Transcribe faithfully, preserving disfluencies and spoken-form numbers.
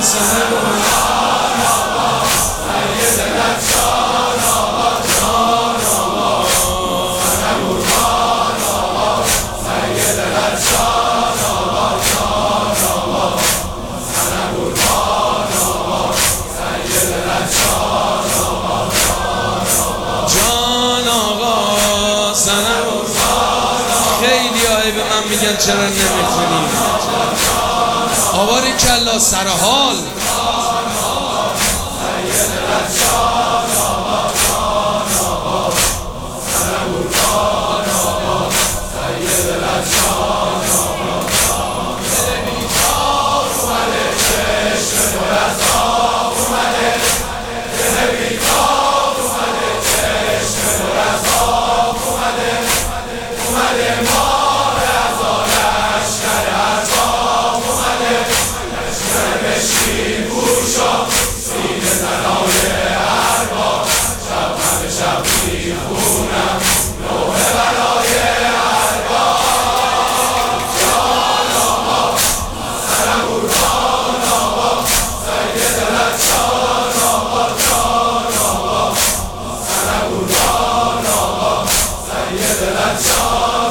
سنه قربان آقا سید لطشان آقا جان آقا سنه قربان آقا سید لطشان آقا جان آقا سنه قربان آقا سید لطشان آقا جان آقا سنه قربان آقا. خیلی هایی به من میگن چرا نمیخونی آواری کلا سر حال سید لطشان